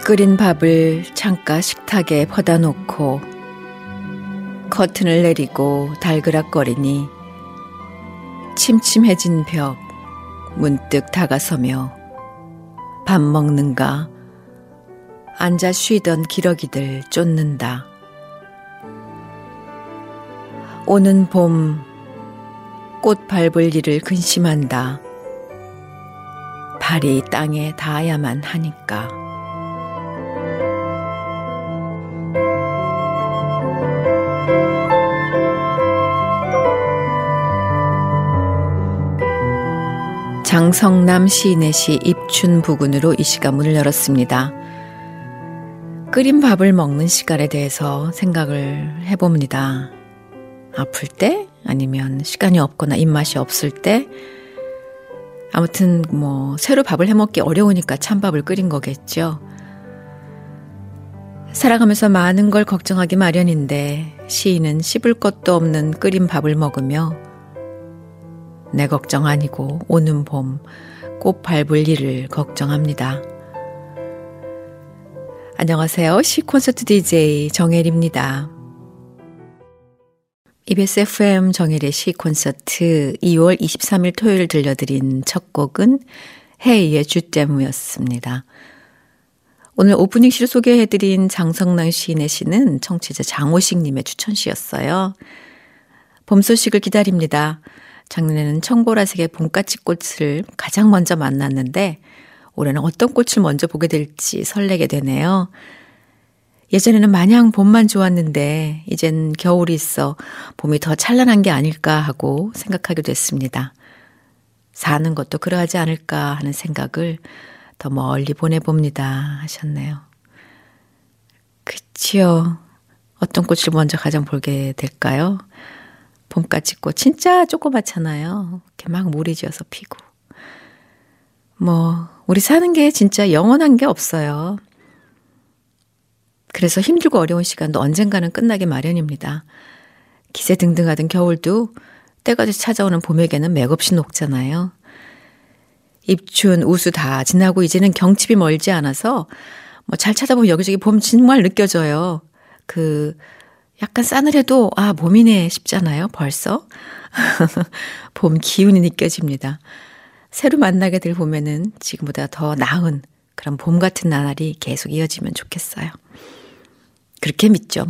끓인 밥을 창가 식탁에 퍼다 놓고 커튼을 내리고 달그락거리니 침침해진 벽 문득 다가서며 밥 먹는가 앉아 쉬던 기러기들 쫓는다. 오는 봄 꽃 밟을 일을 근심한다. 발이 땅에 닿아야만 하니까. 장성남 시인의 시 입춘 부근으로 이 시가 문을 열었습니다. 끓인 밥을 먹는 시간에 대해서 생각을 해봅니다. 아플 때 아니면 시간이 없거나 입맛이 없을 때 아무튼 새로 밥을 해먹기 어려우니까 찬밥을 끓인 거겠죠. 살아가면서 많은 걸 걱정하기 마련인데 시인은 씹을 것도 없는 끓인 밥을 먹으며 내 걱정 아니고 오는 봄 꽃 밟을 일을 걱정합니다. 안녕하세요. 시콘서트 DJ 정혜리입니다. EBS FM 정혜리의 시콘서트 2월 23일 토요일 들려드린 첫 곡은 헤이의 주댐이었습니다. 오늘 오프닝 시를 소개해드린 장성남 시인의 시는 청취자 장호식님의 추천시였어요. 봄 소식을 기다립니다. 작년에는 청보라색의 봄까치꽃을 가장 먼저 만났는데 올해는 어떤 꽃을 먼저 보게 될지 설레게 되네요. 예전에는 마냥 봄만 좋았는데 이젠 겨울이 있어 봄이 더 찬란한 게 아닐까 하고 생각하게 됐습니다. 사는 것도 그러하지 않을까 하는 생각을 더 멀리 보내봅니다 하셨네요. 그치요. 어떤 꽃을 먼저 가장 보게 될까요? 봄까치꽃 진짜 조그맣잖아요. 이렇게 막 무리 지어서 피고. 우리 사는 게 진짜 영원한 게 없어요. 그래서 힘들고 어려운 시간도 언젠가는 끝나기 마련입니다. 기세등등하던 겨울도 때가 돼서 찾아오는 봄에게는 맥없이 녹잖아요. 입춘, 우수 다 지나고 이제는 경칩이 멀지 않아서 잘 찾아보면 여기저기 봄 정말 느껴져요. 약간 싸늘해도 봄이네 싶잖아요. 벌써. 봄 기운이 느껴집니다. 새로 만나게 될 봄에는 지금보다 더 나은 그런 봄 같은 나날이 계속 이어지면 좋겠어요. 그렇게 믿죠,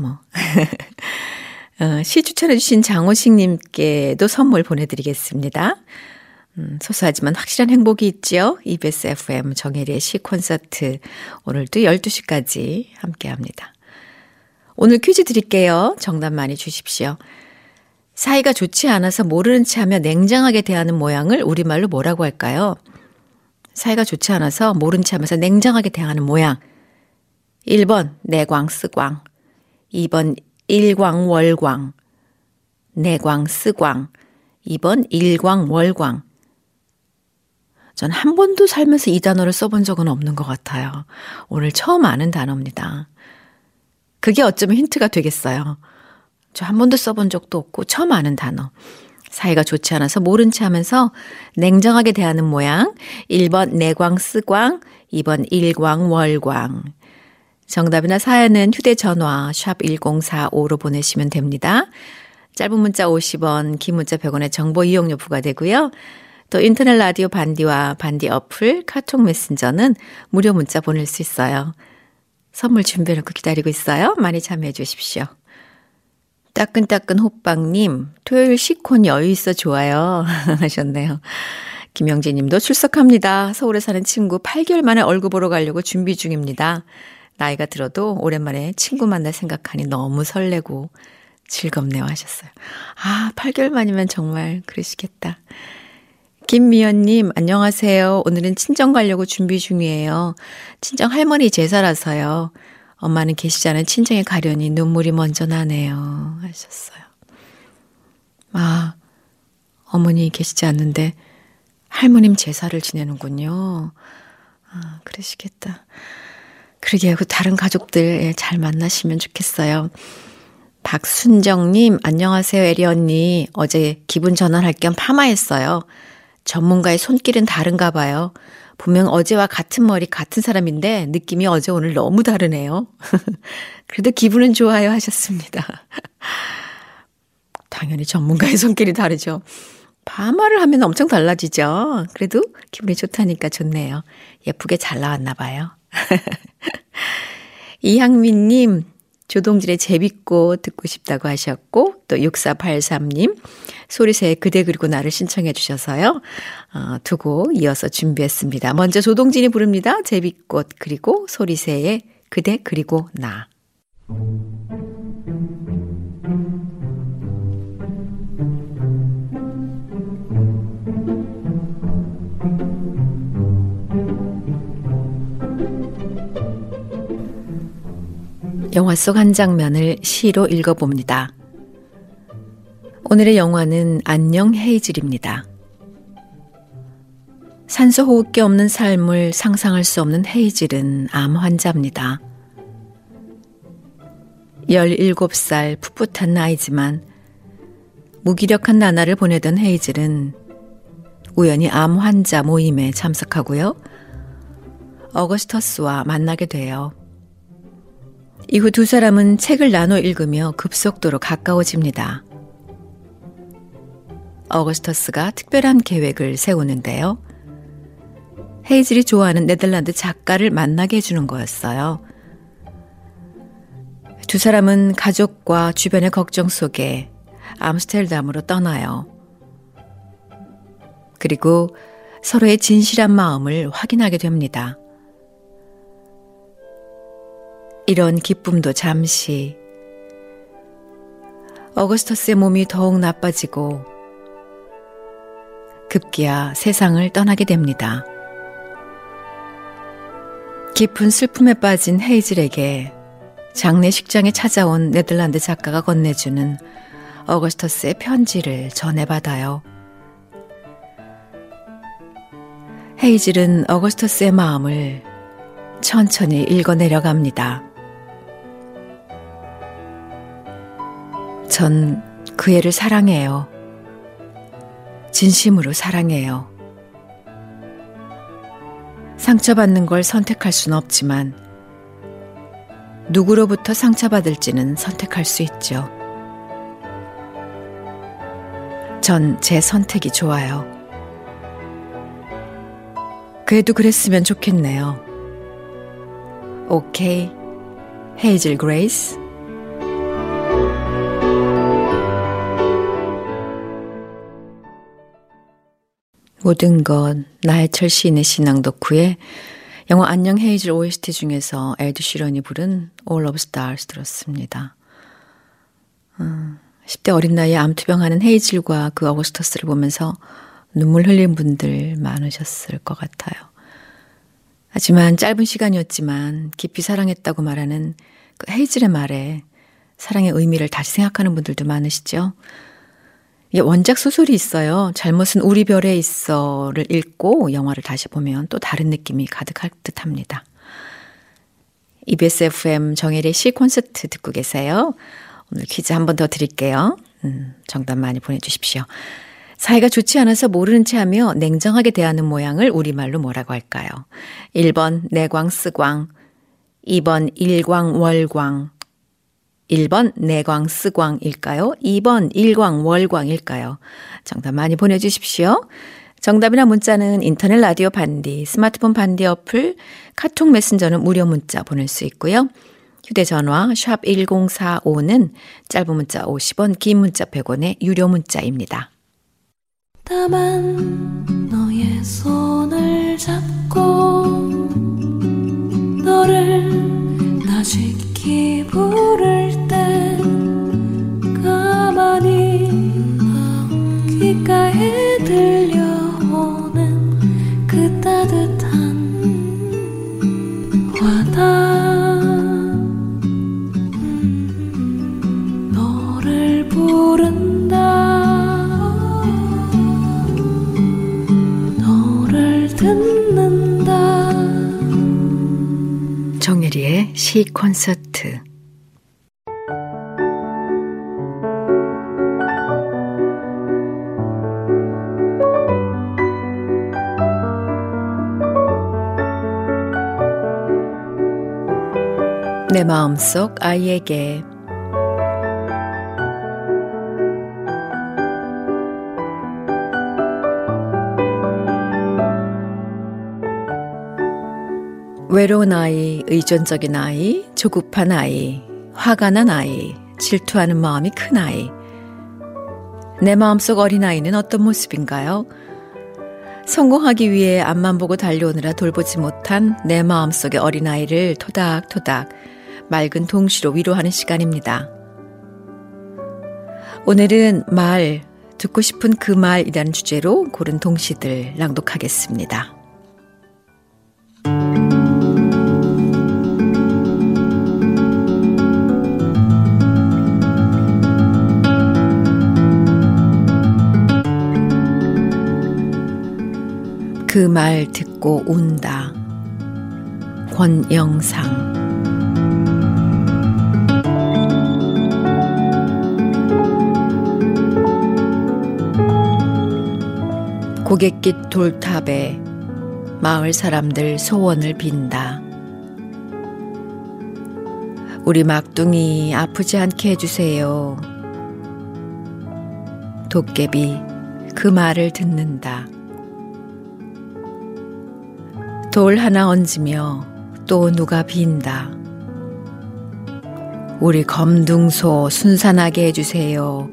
시 추천해 주신 장호식님께도 선물 보내드리겠습니다. 소소하지만 확실한 행복이 있죠. EBS FM 정혜리의 시 콘서트 오늘도 12시까지 함께합니다. 오늘 퀴즈 드릴게요. 정답 많이 주십시오. 사이가 좋지 않아서 모르는 체 하며 냉정하게 대하는 모양을 우리말로 뭐라고 할까요? 사이가 좋지 않아서 모른 체 하면서 냉정하게 대하는 모양. 1번 내광 쓰광, 2번 일광월광, 내광 쓰광, 2번 일광월광. 전 한 번도 살면서 이 단어를 써본 적은 없는 것 같아요. 오늘 처음 아는 단어입니다. 그게 어쩌면 힌트가 되겠어요. 저 한 번도 써본 적도 없고 처음 아는 단어. 사이가 좋지 않아서 모른 체 하면서 냉정하게 대하는 모양. 1번 내광 쓰광, 2번 일광월광. 정답이나 사연은 휴대전화 샵 1045로 보내시면 됩니다. 짧은 문자 50원, 긴 문자 100원의 정보 이용료 부과되고요. 또 인터넷 라디오 반디와 반디 어플, 카톡 메신저는 무료 문자 보낼 수 있어요. 선물 준비해놓고 기다리고 있어요. 많이 참여해 주십시오. 따끈따끈 호빵님, 토요일 시콘 여유 있어 좋아요 하셨네요. 김영재 님도 출석합니다. 서울에 사는 친구 8개월 만에 얼굴 보러 가려고 준비 중입니다. 나이가 들어도 오랜만에 친구 만날 생각하니 너무 설레고 즐겁네요 하셨어요. 8개월 만이면 정말 그러시겠다. 김미연님 안녕하세요. 오늘은 친정 가려고 준비 중이에요. 친정 할머니 제사라서요. 엄마는 계시지 않은 친정에 가려니 눈물이 먼저 나네요 하셨어요. 어머니 계시지 않는데 할머님 제사를 지내는군요. 그러시겠다. 그러게요. 다른 가족들 잘 만나시면 좋겠어요. 박순정님 안녕하세요 에리 언니. 어제 기분 전환할 겸 파마했어요. 전문가의 손길은 다른가 봐요. 분명 어제와 같은 머리 같은 사람인데 느낌이 어제 오늘 너무 다르네요. 그래도 기분은 좋아요 하셨습니다. 당연히 전문가의 손길이 다르죠. 파마를 하면 엄청 달라지죠. 그래도 기분이 좋다니까 좋네요. 예쁘게 잘 나왔나 봐요. 이향민님, 조동진의 제비꽃 듣고 싶다고 하셨고, 또 6483님, 소리새의 그대 그리고 나를 신청해 주셔서요. 두 곡 이어서 준비했습니다. 먼저 조동진이 부릅니다. 제비꽃 그리고 소리새의 그대 그리고 나. 영화 속 한 장면을 시로 읽어봅니다. 오늘의 영화는 안녕 헤이즐입니다. 산소 호흡기 없는 삶을 상상할 수 없는 헤이즐은 암 환자입니다. 17살 풋풋한 나이지만 무기력한 나날을 보내던 헤이즐은 우연히 암 환자 모임에 참석하고요. 어거스터스와 만나게 돼요. 이후 두 사람은 책을 나눠 읽으며 급속도로 가까워집니다. 어거스터스가 특별한 계획을 세우는데요. 헤이즐이 좋아하는 네덜란드 작가를 만나게 해주는 거였어요. 두 사람은 가족과 주변의 걱정 속에 암스테르담으로 떠나요. 그리고 서로의 진실한 마음을 확인하게 됩니다. 이런 기쁨도 잠시. 어거스터스의 몸이 더욱 나빠지고 급기야 세상을 떠나게 됩니다. 깊은 슬픔에 빠진 헤이즐에게 장례식장에 찾아온 네덜란드 작가가 건네주는 어거스터스의 편지를 전해받아요. 헤이즐은 어거스터스의 마음을 천천히 읽어내려갑니다. 전 그 애를 사랑해요. 진심으로 사랑해요. 상처받는 걸 선택할 수는 없지만 누구로부터 상처받을지는 선택할 수 있죠. 전 제 선택이 좋아요. 그래도 그랬으면 좋겠네요. 오케이, 헤이즐 그레이스. 모든 것 나해철 시인의 신앙 덕후에 영화 안녕 헤이즐 OST 중에서 에드 시런이 부른 All of Stars 들었습니다. 10대 어린 나이에 암투병하는 헤이즐과 그 어거스터스를 보면서 눈물 흘린 분들 많으셨을 것 같아요. 하지만 짧은 시간이었지만 깊이 사랑했다고 말하는 그 헤이즐의 말에 사랑의 의미를 다시 생각하는 분들도 많으시죠. 이게 원작 소설이 있어요. 잘못은 우리 별에 있어를 읽고 영화를 다시 보면 또 다른 느낌이 가득할 듯합니다. EBS FM 정혜리의 시 콘서트 듣고 계세요. 오늘 퀴즈 한 번 더 드릴게요. 정답 많이 보내주십시오. 사이가 좋지 않아서 모르는 채 하며 냉정하게 대하는 모양을 우리말로 뭐라고 할까요? 1번 내광쓰광, 2번 일광월광, 1번 내광쓰광일까요? 2번 일광월광일까요? 정답 많이 보내주십시오. 정답이나 문자는 인터넷 라디오 반디, 스마트폰 반디 어플, 카톡 메신저는 무료 문자 보낼 수 있고요. 휴대전화 샵 1045는 짧은 문자 50원, 긴 문자 100원의 유료 문자입니다. 다만 너의 손을 잡고 너를 나짓기 부를 때 가만히 귓가에 들려오는 그 따뜻한 와닿음 너를 부른다 너를 듣는다 정혜리의 시 콘서트. 내 마음속 아이에게. 외로운 아이, 의존적인 아이, 조급한 아이, 화가 난 아이, 질투하는 마음이 큰 아이. 내 마음속 어린아이는 어떤 모습인가요? 성공하기 위해 앞만 보고 달려오느라 돌보지 못한 내 마음속의 어린아이를 토닥토닥 맑은 동시로 위로하는 시간입니다. 오늘은 말, 듣고 싶은 그 말이라는 주제로 고른 동시들 낭독하겠습니다. 그 말 듣고 운다. 권영상. 고갯길 돌탑에 마을 사람들 소원을 빈다. 우리 막둥이 아프지 않게 해주세요. 도깨비 그 말을 듣는다. 돌 하나 얹으며 또 누가 빈다. 우리 검둥소 순산하게 해주세요.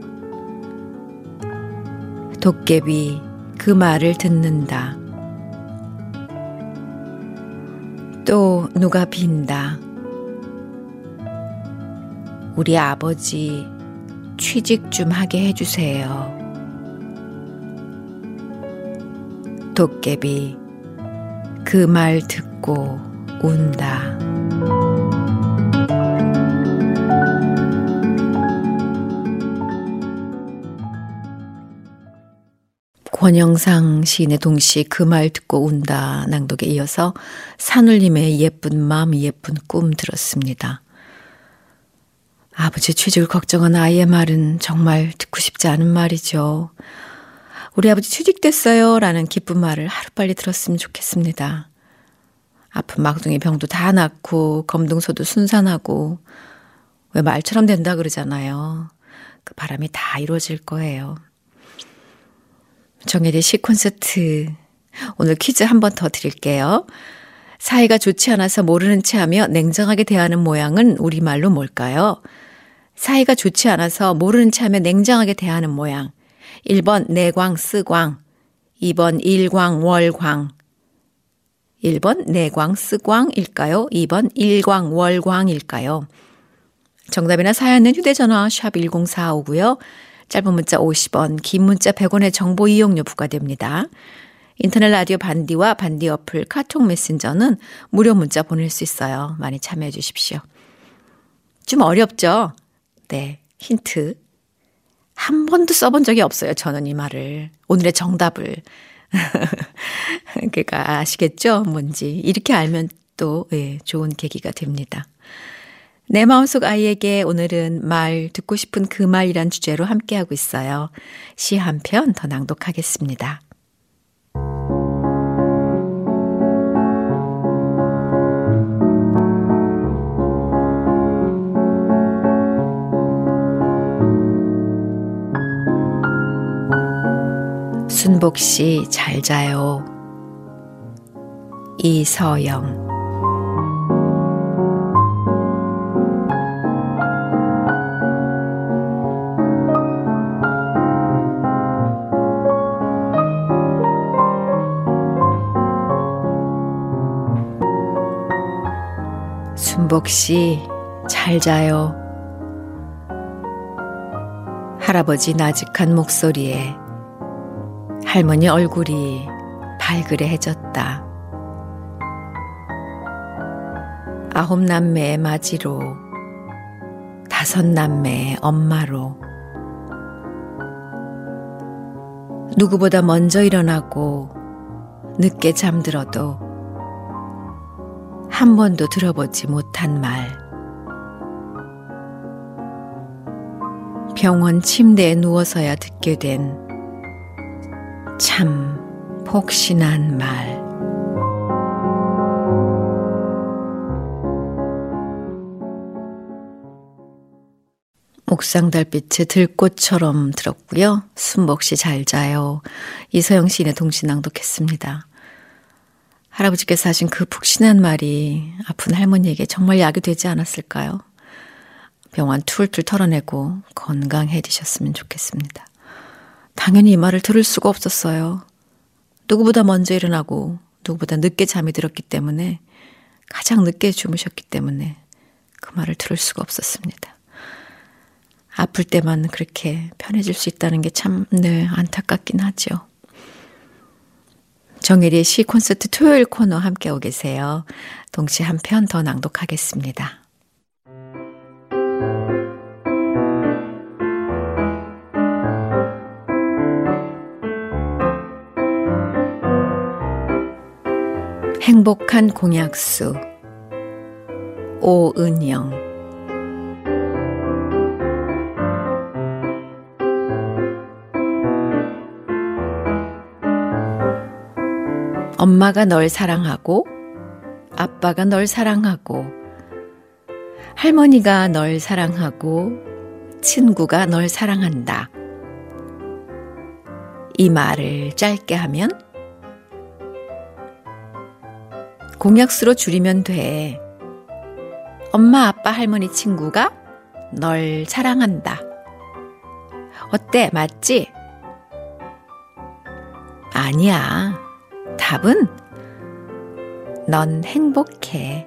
도깨비 그 말을 듣는다. 또 누가 빈다. 우리 아버지 취직 좀 하게 해주세요. 도깨비 그 말 듣고 운다. 권영상 시인의 동시 그 말 듣고 운다 낭독에 이어서 산울림의 예쁜 마음 예쁜 꿈 들었습니다. 아버지 취직을 걱정한 아이의 말은 정말 듣고 싶지 않은 말이죠. 우리 아버지 취직됐어요 라는 기쁜 말을 하루빨리 들었으면 좋겠습니다. 아픈 막둥이 병도 다 낫고 검둥소도 순산하고 왜 말처럼 된다 그러잖아요. 그 바람이 다 이루어질 거예요. 정혜리 시 콘서트 오늘 퀴즈 한 번 더 드릴게요. 사이가 좋지 않아서 모르는 체하며 냉정하게 대하는 모양은 우리말로 뭘까요? 사이가 좋지 않아서 모르는 체하며 냉정하게 대하는 모양. 1번 내광 쓰광, 2번 일광월광. 1번 내광 쓰광일까요? 2번 일광월광일까요? 정답이나 사연은 휴대전화 샵 1045고요. 짧은 문자 50원, 긴 문자 100원의 정보 이용료 부과됩니다. 인터넷 라디오 반디와 반디 어플 카톡 메신저는 무료 문자 보낼 수 있어요. 많이 참여해 주십시오. 좀 어렵죠? 네, 힌트. 한 번도 써본 적이 없어요. 저는 이 말을. 오늘의 정답을. 그러니까 아시겠죠? 뭔지. 이렇게 알면 또 좋은 계기가 됩니다. 내 마음속 아이에게 오늘은 말, 듣고 싶은 그 말이란 주제로 함께하고 있어요. 시 한 편 더 낭독하겠습니다. 순복씨 잘 자요. 이서영. 순복씨 잘 자요. 할아버지 나직한 목소리에 할머니 얼굴이 발그레해졌다. 9 남매의 맞이로 5 남매의 엄마로 누구보다 먼저 일어나고 늦게 잠들어도 한 번도 들어보지 못한 말. 병원 침대에 누워서야 듣게 된 참 폭신한 말. 옥상 달빛에 들꽃처럼 들었고요. 숨먹시 잘 자요. 이서영 시인의 동시 낭독했습니다. 할아버지께서 하신 그 푹신한 말이 아픈 할머니에게 정말 약이 되지 않았을까요? 병원 툴툴 털어내고 건강해지셨으면 좋겠습니다. 당연히 이 말을 들을 수가 없었어요. 누구보다 먼저 일어나고 누구보다 늦게 잠이 들었기 때문에, 가장 늦게 주무셨기 때문에 그 말을 들을 수가 없었습니다. 아플 때만 그렇게 편해질 수 있다는 게 참 안타깝긴 하죠. 정혜리의 시 콘서트 토요일 코너 함께하고 계세요. 동시에 한 편 더 낭독하겠습니다. 행복한 공약수, 오은영. 엄마가 널 사랑하고, 아빠가 널 사랑하고, 할머니가 널 사랑하고, 친구가 널 사랑한다. 이 말을 짧게 하면 공약수로 줄이면 돼. 엄마, 아빠, 할머니, 친구가 널 사랑한다. 어때? 맞지? 아니야. 답은 넌 행복해.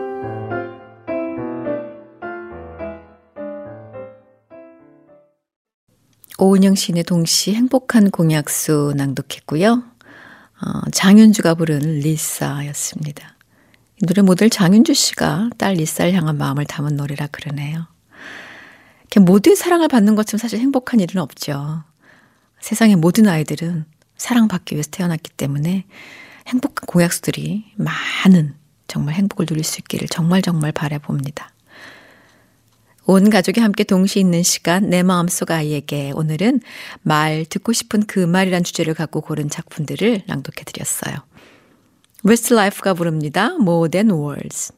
오은영 시인의 동시 행복한 공약수 낭독했고요. 장윤주가 부른 리사였습니다. 이 노래 모델 장윤주 씨가 딸 리사를 향한 마음을 담은 노래라 그러네요. 모두의 사랑을 받는 것처럼 사실 행복한 일은 없죠. 세상의 모든 아이들은 사랑받기 위해서 태어났기 때문에 행복한 공약수들이 많은 정말 행복을 누릴 수 있기를 정말 바라봅니다. 온 가족이 함께 동시에 있는 시간, 내 마음속 아이에게, 오늘은 말, 듣고 싶은 그 말이란 주제를 갖고 고른 작품들을 낭독해드렸어요. 웨스트라이프가 부릅니다. More Than Words.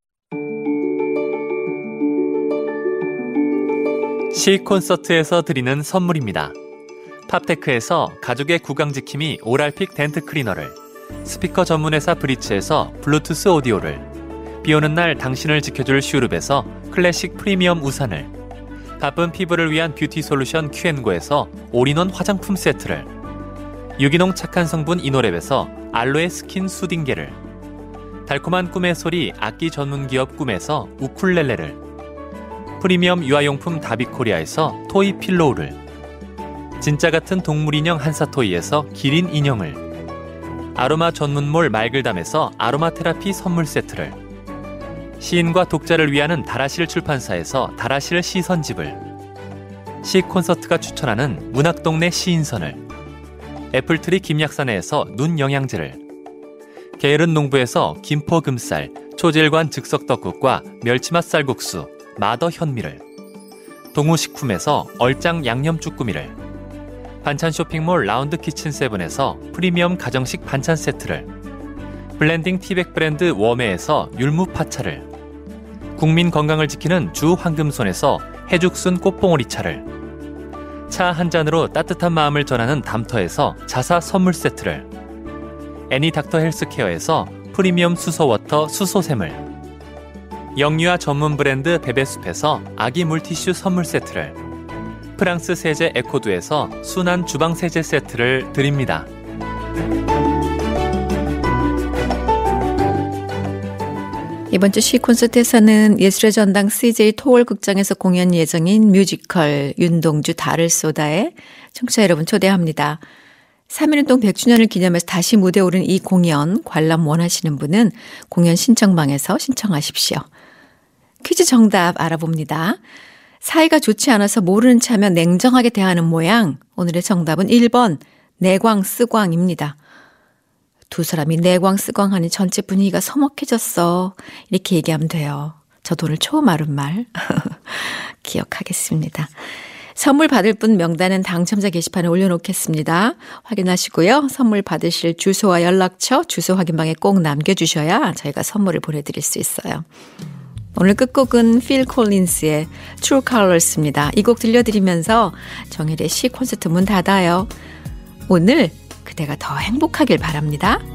시 콘서트에서 드리는 선물입니다. 팝테크에서 가족의 구강지킴이 오랄픽 덴트 클리너를, 스피커 전문회사 브리츠에서 블루투스 오디오를, 비오는 날 당신을 지켜줄 슈룹에서 클래식 프리미엄 우산을, 바쁜 피부를 위한 뷰티 솔루션 큐앤고에서 올인원 화장품 세트를, 유기농 착한 성분 이노랩에서 알로에 스킨 수딩게를, 달콤한 꿈의 소리 악기 전문기업 꿈에서 우쿨렐레를, 프리미엄 유아용품 다비코리아에서 토이 필로우를, 진짜 같은 동물인형 한사토이에서 기린 인형을, 아로마 전문몰 말글담에서 아로마 테라피 선물 세트를, 시인과 독자를 위하는 다라실 출판사에서 다라실 시선집을, 시 콘서트가 추천하는 문학동네 시인선을, 애플트리 김약산에서 눈 영양제를, 게으른 농부에서 김포금쌀, 초질관 즉석떡국과 멸치맛 쌀국수, 마더 현미를, 동우식품에서 얼짱 양념쭈꾸미를, 반찬 쇼핑몰 라운드 키친세븐에서 프리미엄 가정식 반찬 세트를, 블렌딩 티백 브랜드 웜에에서 율무 파차를, 국민 건강을 지키는 주 황금손에서 해죽순 꽃봉오리차를, 차 한 잔으로 따뜻한 마음을 전하는 담터에서 자사 선물 세트를, 애니 닥터 헬스케어에서 프리미엄 수소워터 수소샘을, 영유아 전문 브랜드 베베숲에서 아기 물티슈 선물 세트를, 프랑스 세제 에코두에서 순한 주방 세제 세트를 드립니다. 이번 주 시 콘서트에서는 예술의 전당 CJ 토월 극장에서 공연 예정인 뮤지컬 윤동주 달을 쏟아에 청취자 여러분 초대합니다. 3.1운동 100주년을 기념해서 다시 무대에 오른 이 공연 관람 원하시는 분은 공연 신청방에서 신청하십시오. 퀴즈 정답 알아봅니다. 사이가 좋지 않아서 모르는 체하면 냉정하게 대하는 모양. 오늘의 정답은 1번 내광쓰광입니다. 두 사람이 내광쓰광하니 전체 분위기가 서먹해졌어. 이렇게 얘기하면 돼요. 저도 오늘 처음 알은 말 기억하겠습니다. 선물 받을 분 명단은 당첨자 게시판에 올려놓겠습니다. 확인하시고요. 선물 받으실 주소와 연락처, 주소 확인방에 꼭 남겨주셔야 저희가 선물을 보내드릴 수 있어요. 오늘 끝곡은 필 콜린스의 True Colors입니다. 이 곡 들려드리면서 정혜리의 시 콘서트 문 닫아요. 오늘 그대가 더 행복하길 바랍니다.